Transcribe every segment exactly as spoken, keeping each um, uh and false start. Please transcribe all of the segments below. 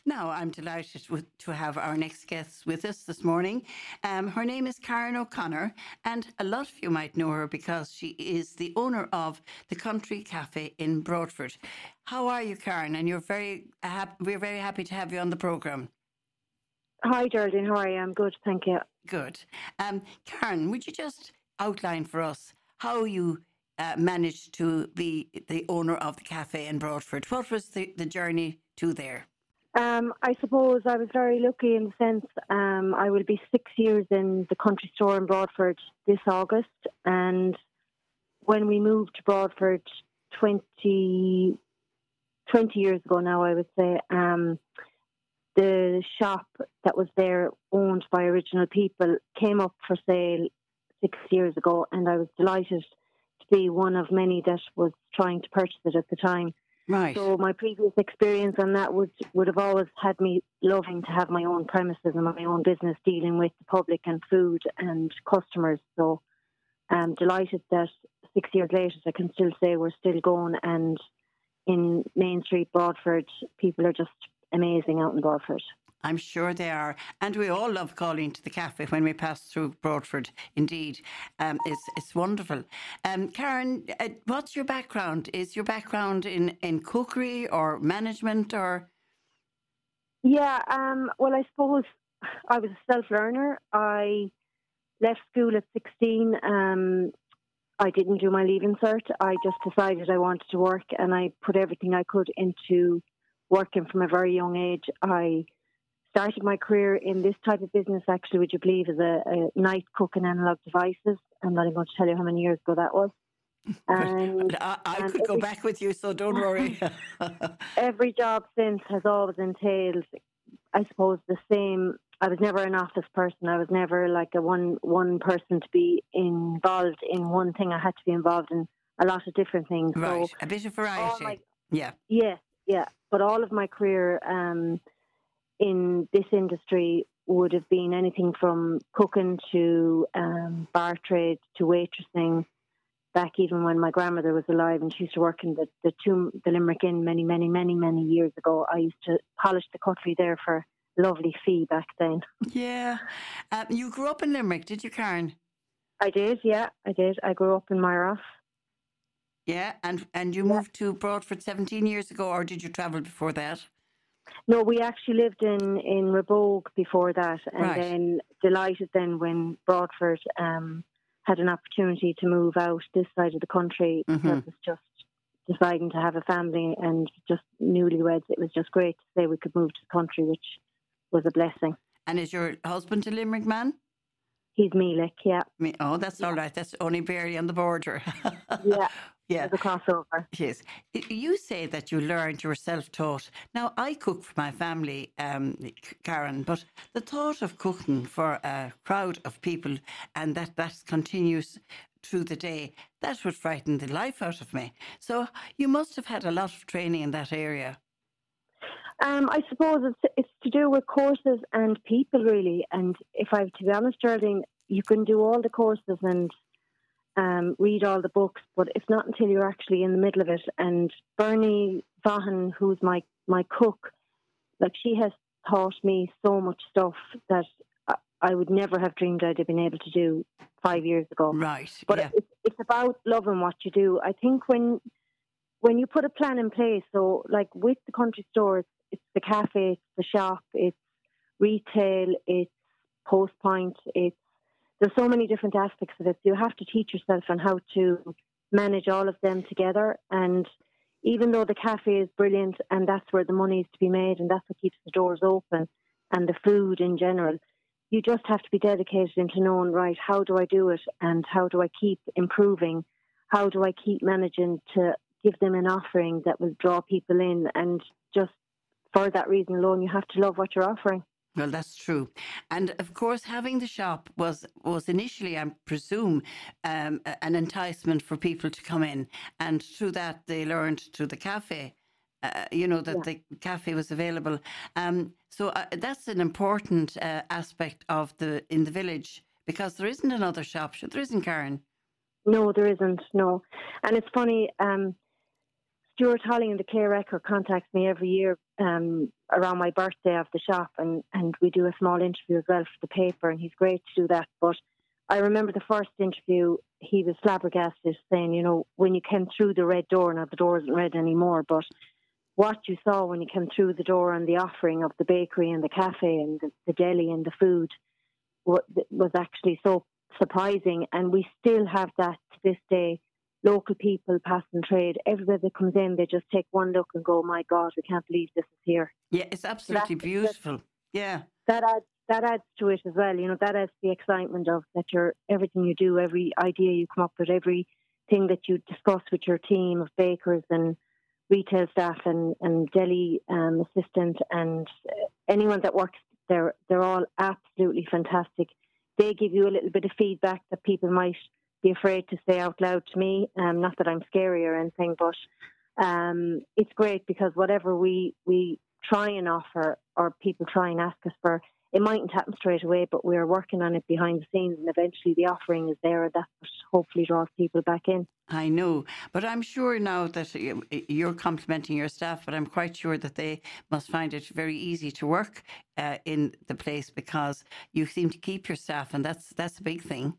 Now, I'm delighted with, to have our next guest with us this morning. Um, her name is Karen O'Connor, and a lot of you might know her because she is the owner of the Country Cafe in Broadford. How are you, Karen? And you're very hap- we're very happy to have you on the programme. Hi, Geraldine. How are you? I'm good, thank you. Good. Um, Karen, would you just outline for us how you uh, managed to be the owner of the cafe in Broadford? What was the, the journey to there? Um, I suppose I was very lucky in the sense um, I will be six years in the country store in Broadford this August. And when we moved to Broadford twenty, twenty years ago now, I would say, um, the shop that was there owned by original people came up for sale six years ago, and I was delighted to be one of many that was trying to purchase it at the time. Right. So my previous experience on that would would have always had me loving to have my own premises and my own business dealing with the public and food and customers. So I'm delighted that six years later I can still say we're still going, and in Main Street, Broadford, people are just amazing out in Broadford. I'm sure they are. And we all love calling to the cafe when we pass through Broadford. Indeed. Um, it's, it's wonderful. Um, Karen, uh, what's your background? Is your background in, in cookery or management or? Yeah, um, well, I suppose I was a self-learner. I left school at sixteen. Um, I didn't do my leaving cert. I just decided I wanted to work, and I put everything I could into working from a very young age. I started my career in this type of business, actually, would you believe, as a, a night cook in analog devices. I'm not even going to tell you how many years ago that was. And, And, I, I and could every, go back with you, so don't worry. every job since has always entailed, I suppose, the same. I was never an office person. I was never like a one one person to be involved in one thing. I had to be involved in a lot of different things. Right, So a bit of all my variety. Yeah. yeah, yeah. But all of my career um, in this industry would have been anything from cooking to um, bar trade to waitressing. Back even when my grandmother was alive and she used to work in the the, tomb, the Limerick Inn many, many, many, many years ago, I used to polish the cutlery there for lovely fee back then. Yeah. Um, you grew up in Limerick, did you, Karen? I did, yeah, I did. I grew up in Myroff. Yeah. And, and you Yeah. moved to Broadford seventeen years ago, or did you travel before that? No, we actually lived in, in Rabogue before that, and Right. then delighted then when Broadford um, had an opportunity to move out this side of the country Mm-hmm. because it's just deciding to have a family and just newlyweds. It was just great to say we could move to the country, which was a blessing. And is your husband a Limerick man? He's Meelick, yeah. Me, oh, that's all Yeah. right. That's only barely on the border. Yeah, Yeah, there's a crossover. yes. Y- You say that you learned, you were self-taught. Now, I cook for my family, um, K- Karen, but the thought of cooking for a crowd of people and that that continues through the day, that would frighten the life out of me. So you must have had a lot of training in that area. Um, I suppose it's it's to do with courses and people really. And if I, to be honest, Geraldine, you can do all the courses and um, read all the books, but it's not until you're actually in the middle of it. And Bernie Vaughan, who's my my cook, like she has taught me so much stuff that I, I would never have dreamed I'd have been able to do five years ago. Right, But yeah. it's it's about loving what you do. I think when when you put a plan in place, so like with the country store, it's, it's the cafe, it's the shop, it's retail, it's post point, it's there's so many different aspects of it. So you have to teach yourself on how to manage all of them together. And even though the cafe is brilliant and that's where the money is to be made and that's what keeps the doors open and the food in general, you just have to be dedicated into knowing, right, how do I do it and how do I keep improving? How do I keep managing to give them an offering that will draw people in? And just for that reason alone, you have to love what you're offering. Well, that's true. And of course, having the shop was was initially, I presume, um, a- an enticement for people to come in. And through that, they learned through the cafe, uh, you know, that Yeah. the cafe was available. Um, so uh, that's an important uh, aspect of the in the village because there isn't another shop. Sure, there isn't, Karen. No, there isn't, no. And it's funny, um, Stuart Holly and the Clare Record contacts me every year um, around my birthday of the shop, and, and we do a small interview as well for the paper, and he's great to do that. But I remember the first interview, he was flabbergasted, saying, you know, when you came through the red door, now the door isn't red anymore, but what you saw when you came through the door and the offering of the bakery and the cafe and the, the deli and the food was, was actually so surprising. And we still have that to this day. Local people, passing trade, everybody that comes in, they just take one look and go, my God, we can't believe this is here. Yeah, it's absolutely that, beautiful. That, yeah. That adds, that adds to it as well. You know, that adds the excitement of that you're, everything you do, every idea you come up with, everything that you discuss with your team of bakers and retail staff and, and deli um, assistant and anyone that works there, they're all absolutely fantastic. They give you a little bit of feedback that people might be afraid to say out loud to me. Um, not that I'm scary or anything, but um, it's great because whatever we, we try and offer or people try and ask us for, it mightn't happen straight away, but we're working on it behind the scenes, and eventually the offering is there, and that hopefully draws people back in. I know, but I'm sure now that you're complimenting your staff, but I'm quite sure that they must find it very easy to work uh, in the place because you seem to keep your staff, and that's that's a big thing.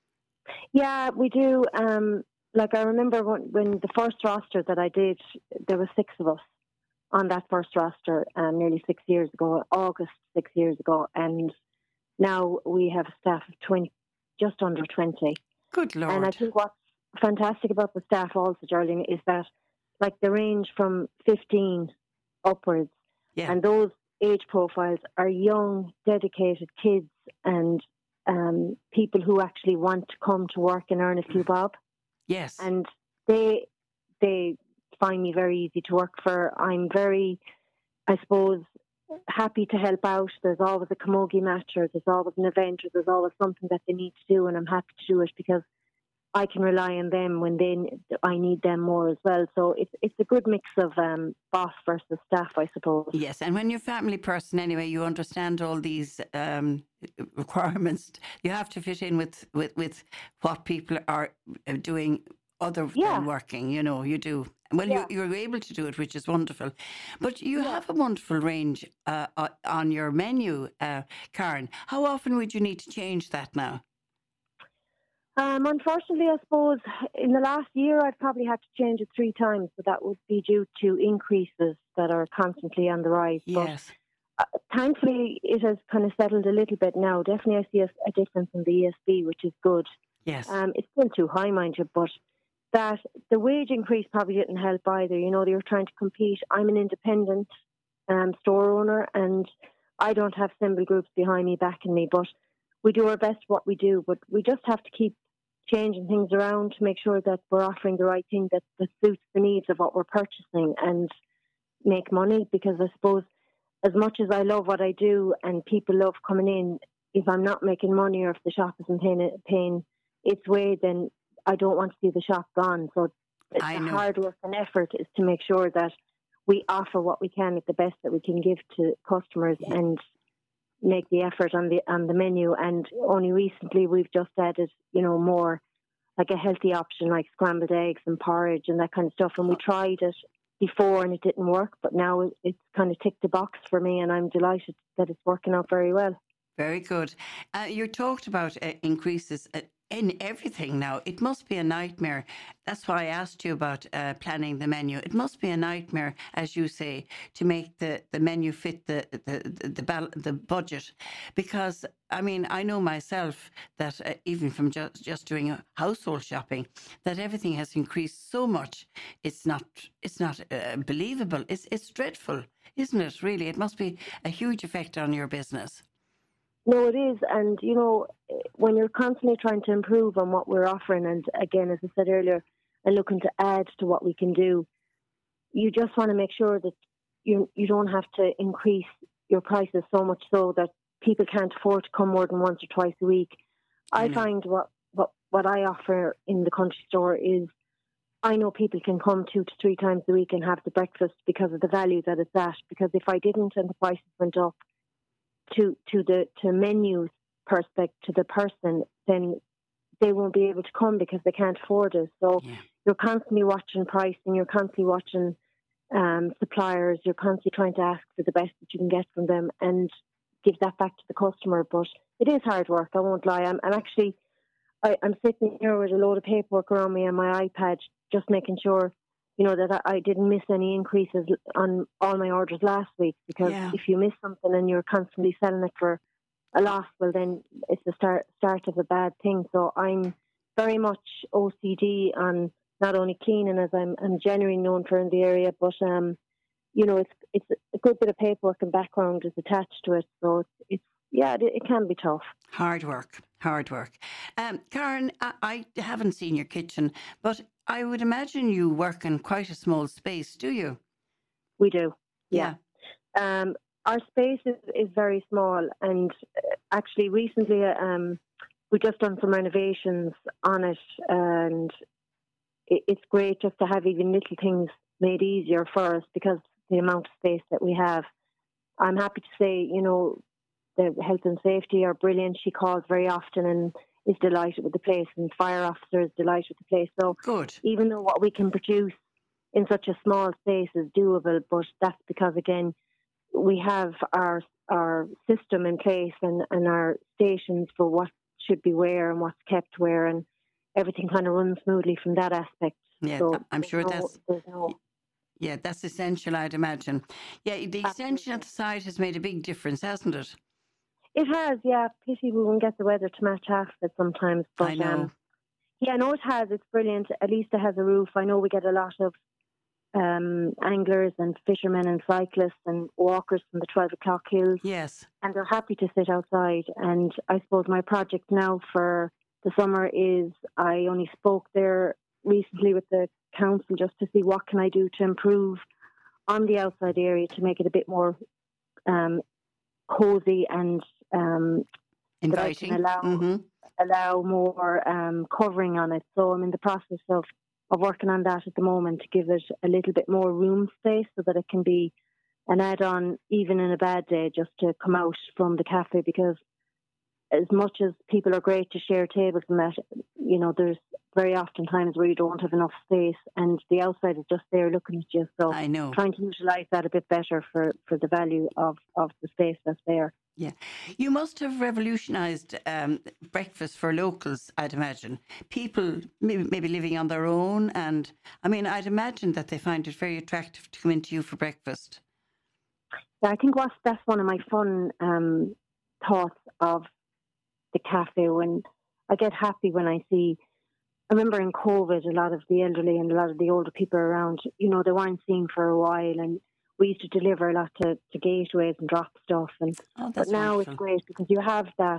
Yeah, we do. Um, like I remember when, when the first roster that I did, there were six of us on that first roster um, nearly six years ago, August six years ago, and now we have a staff of twenty, just under twenty. Good Lord. And I think what's fantastic about the staff also, Geraldine, is that like they range from fifteen upwards, yeah. and those age profiles are young, dedicated kids and um, people who actually want to come to work and earn a few bob. Yes. And they they find me very easy to work for. I'm very, I suppose, happy to help out. There's always a camogie match, or there's always an event, or there's always something that they need to do, and I'm happy to do it because I can rely on them when they I need them more as well. So it's it's a good mix of um, boss versus staff, I suppose. Yes, and when you're a family person anyway, you understand all these um, requirements. You have to fit in with, with, with what people are doing other yeah. than working, you know, you do. Well, yeah. you, you're able to do it, which is wonderful. But you yeah. have a wonderful range uh, on your menu, uh, Karen. How often would you need to change that now? Um, unfortunately, I suppose in the last year I've probably had to change it three times, but that would be due to increases that are constantly on the rise. Yes. But uh, thankfully, it has kind of settled a little bit now. Definitely, I see a, a difference in the E S B, which is good. Yes. Um, it's still too high, mind you, but that the wage increase probably didn't help either. You know, they were trying to compete. I'm an independent um, store owner, and I don't have symbol groups behind me backing me, but we do our best what we do. But we just have to keep changing things around to make sure that we're offering the right thing that, that suits the needs of what we're purchasing and make money. Because I suppose as much as I love what I do and people love coming in, if I'm not making money or if the shop isn't paying, paying its way, then I don't want to see the shop gone. So the hard work and effort is to make sure that we offer what we can at the best that we can give to customers yeah. and make the effort on the on the menu. And only recently we've just added, you know, more like a healthy option like scrambled eggs and porridge and that kind of stuff. And we tried it before and it didn't work, but now it's kind of ticked the box for me, and I'm delighted that it's working out very well. Very good. Uh, you talked about uh, increases uh, in everything now. It must be a nightmare. That's why I asked you about uh, planning the menu. It must be a nightmare, as you say, to make the, the menu fit the the the, the, bal- the budget. Because, I mean, I know myself that uh, even from just, just doing a household shopping, that everything has increased so much. It's not it's not uh, believable. It's it's dreadful, isn't it, really? It must be a huge effect on your business. No, it is. And, you know, when you're constantly trying to improve on what we're offering, and again, as I said earlier, and looking to add to what we can do, you just want to make sure that you you don't have to increase your prices so much so that people can't afford to come more than once or twice a week. I mm. find what, what, what I offer in the country store is I know people can come two to three times a week and have the breakfast because of the value that it's at. Because if I didn't and the prices went up, to to the to menus perspective to the person, then they won't be able to come because they can't afford it. So yeah. you're constantly watching pricing, you're constantly watching um, suppliers. You're constantly trying to ask for the best that you can get from them and give that back to the customer. But it is hard work, I won't lie. I'm, I'm actually, I, I'm sitting here with a load of paperwork around me on my iPad, just making sure, you know, that I, I didn't miss any increases on all my orders last week. Because Yeah. if you miss something and you're constantly selling it for a loss, well, then it's the start start of a bad thing. So I'm very much O C D on not only cleaning, as I'm, I'm generally known for in the area, but um, you know, it's it's a good bit of paperwork and background is attached to it. So it's, it's yeah, it, it can be tough. Hard work, hard work. Um, Karen, I, I haven't seen your kitchen, but I would imagine you work in quite a small space, do you? We do, Yeah. yeah. Um, our space is, is very small, and uh, actually recently um, we just done some renovations on it, and it, it's great just to have even little things made easier for us because the amount of space that we have. I'm happy to say, you know, the health and safety are brilliant. She calls very often and is delighted with the place, and fire officer is delighted with the place. So Good. even though what we can produce in such a small space is doable, but that's because, again, we have our our system in place and, and our stations for what should be where and what's kept where, and everything kind of runs smoothly from that aspect. Yeah, So I'm sure no, that's... there's no... Yeah, that's essential, I'd imagine. Yeah, the extension Absolutely. at the site has made a big difference, hasn't it? It has, yeah. Pity we won't get the weather to match half of it sometimes. But, I know. Um, yeah, no, it has. It's brilliant. At least it has a roof. I know we get a lot of um, anglers and fishermen and cyclists and walkers from the twelve o'clock hills, Yes. and they're happy to sit outside. And I suppose my project now for the summer is I only spoke there recently with the council just to see what can I do to improve on the outside area to make it a bit more um, cosy and um, that I Inviting. can allow Mm-hmm. allow more um, covering on it. So I'm in the process of, of working on that at the moment to give it a little bit more room space so that it can be an add-on even in a bad day just to come out from the cafe, because as much as people are great to share tables and that, you know, there's very often times where you don't have enough space and the outside is just there looking at you. So I know. trying to utilise that a bit better for, for the value of, of the space that's there. Yeah. You must have revolutionised um, breakfast for locals, I'd imagine. People maybe, maybe living on their own. And I mean, I'd imagine that they find it very attractive to come into you for breakfast. Yeah, I think what's, that's one of my fun um, thoughts of the cafe. When I get happy when I see, I remember in COVID, a lot of the elderly and a lot of the older people around, you know, they weren't seen for a while, and we used to deliver a lot to, to gateways and drop stuff. And Oh, but that's now wonderful. it's great because you have that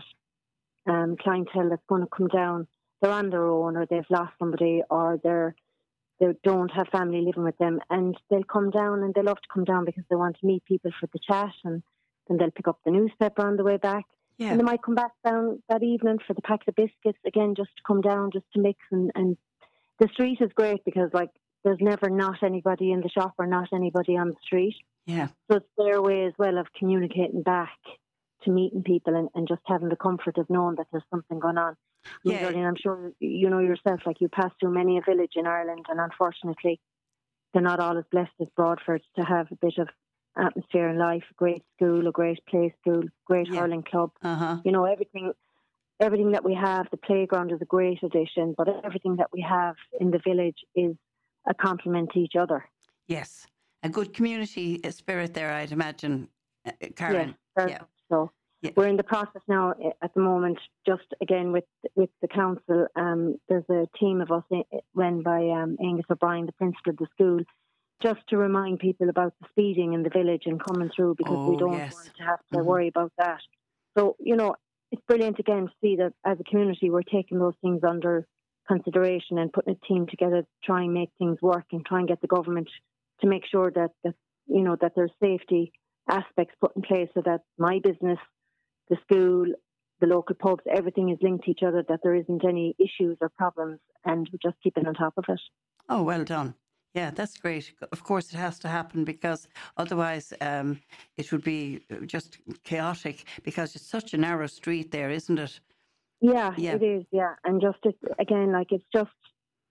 um, clientele that's going to come down. They're on their own, or they've lost somebody, or they're they don't have family living with them, and they'll come down, and they love to come down because they want to meet people for the chat, and then they'll pick up the newspaper on the way back. Yeah. And they might come back down that evening for the packet of biscuits again, just to come down, just to mix. And, and the street is great because, like, there's never not anybody in the shop or not anybody on the street. Yeah. So it's their way as well of communicating back to meeting people and, and just having the comfort of knowing that there's something going on. Yeah. Darlene, I'm sure you know yourself, like you pass through many a village in Ireland, and unfortunately they're not all as blessed as Broadford to have a bit of atmosphere in life, a great school, a great play school, great Yeah. hurling club. Uh-huh. You know, everything everything that we have. The playground is a great addition, but everything that we have in the village is a complement to each other. Yes. A good community spirit there, I'd imagine, uh, Karen. Yes, very Yeah. much so. Yeah. We're in the process now uh, at the moment, just again with with the council. Um, there's a team of us uh, run by um, Angus O'Brien, the principal of the school, just to remind people about the speeding in the village and coming through, because we Oh, don't yes. want to have to Mhm. worry about that. So, you know, it's brilliant again to see that as a community we're taking those things under consideration and putting a team together to try and make things work and try and get the government to make sure that, that you know, that there's safety aspects put in place so that my business, the school, the local pubs, everything is linked to each other, that there isn't any issues or problems, and we're just keeping on top of it. Oh, well done. Yeah, that's great. Of course, it has to happen because otherwise um, it would be just chaotic, because it's such a narrow street there, isn't it? Yeah, Yeah. it is, yeah. And just, it, again, like it's just,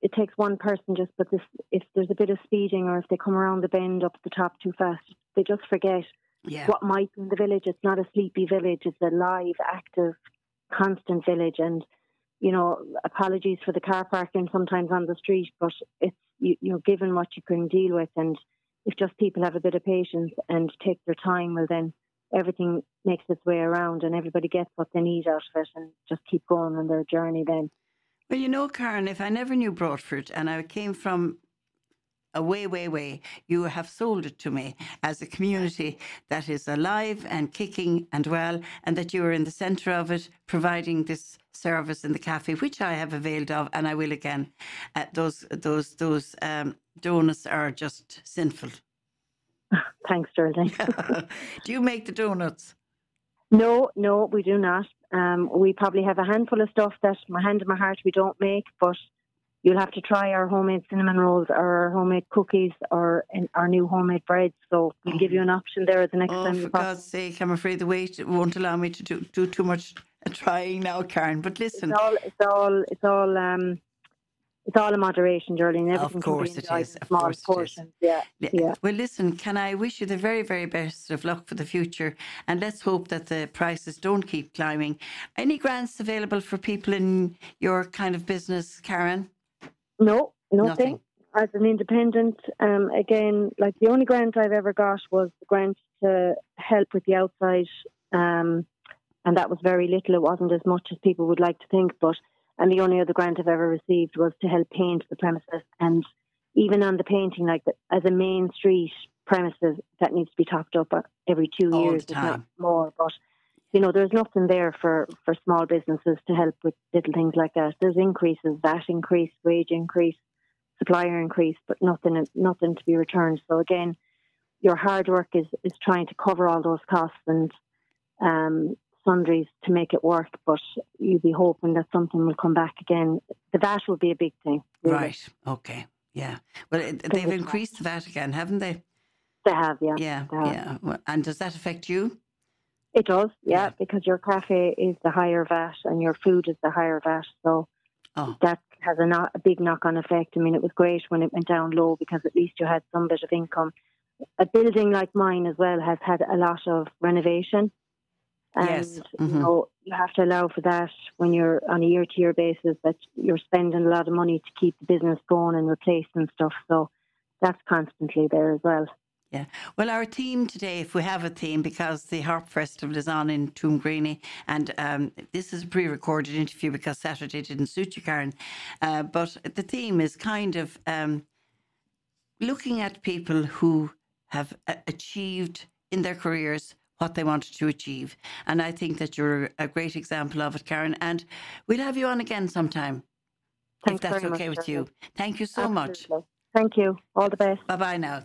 it takes one person just, but this, if there's a bit of speeding or if they come around the bend up the top too fast, they just forget Yeah. what might be in the village. It's not a sleepy village. It's a live, active, constant village. And, you know, apologies for the car parking sometimes on the street, but it's, you, you're given what you can deal with. And if just people have a bit of patience and take their time, well, then everything makes its way around and everybody gets what they need out of it and just keep going on their journey then. Well, you know, Karen, if I never knew Broadfruit and I came from a way, way, way, you have sold it to me as a community that is alive and kicking and well, and that you are in the centre of it, providing this service in the cafe, which I have availed of, and I will again. Uh, those those those um, donuts are just sinful. Thanks, Sterling. Do you make the donuts? No, no, we do not. Um, we probably have a handful of stuff that, my hand on my heart, we don't make, but you'll have to try our homemade cinnamon rolls or our homemade cookies or in our new homemade breads. So we'll Oh. give you an option there the next Oh, time for you pop. God's sake, I'm afraid the weight won't allow me to do, do too much trying now, Karen. But listen. It's all, it's all, it's all, um, it's all in moderation, Geraldine. Everything Of course can it be enjoyed is. in Of small course it is. portions. Yeah, Yeah. yeah. Well, listen, can I wish you the very, very best of luck for the future? And let's hope that the prices don't keep climbing. Any grants available for people in your kind of business, Karen? No, nothing. Nothing. As an independent, um, again, like the only grant I've ever got was the grant to help with the outside, um, and that was very little. It wasn't as much as people would like to think, but and the only other grant I've ever received was to help paint the premises. And even on the painting, like the, as a main street premises, that needs to be topped up every two All years, the if not time. more. But you know, there's nothing there for, for small businesses to help with little things like that. There's increases, V A T increase, wage increase, supplier increase, but nothing nothing to be returned. So again, your hard work is, is trying to cover all those costs and um, sundries to make it work, but you'll be hoping that something will come back again. The V A T will be a big thing. Really. Right. Okay. Yeah. Well, it, they've Fingers increased the V A T again, haven't they? They have, yeah. Yeah. They have. Yeah. Well, and does that affect you? It does, yeah, Yeah. because your cafe is the higher V A T and your food is the higher V A T. So Oh. that has a, not, a big knock-on effect. I mean, it was great when it went down low because at least you had some bit of income. A building like mine as well has had a lot of renovation. And, Yes. you Mhm. know, you have to allow for that when you're on a year-to-year basis, that you're spending a lot of money to keep the business going and replacing stuff. So that's constantly there as well. Yeah. Well, our theme today, if we have a theme, because the Harp Festival is on in Toomgreeny, and um, this is a pre-recorded interview because Saturday didn't suit you, Karen. Uh, but the theme is kind of um, looking at people who have uh, achieved in their careers what they wanted to achieve. And I think that you're a great example of it, Karen. And we'll have you on again sometime, Thanks if that's very okay much, with you. Shirley. Thank you so much. Absolutely. Thank you. All the best. Bye-bye now.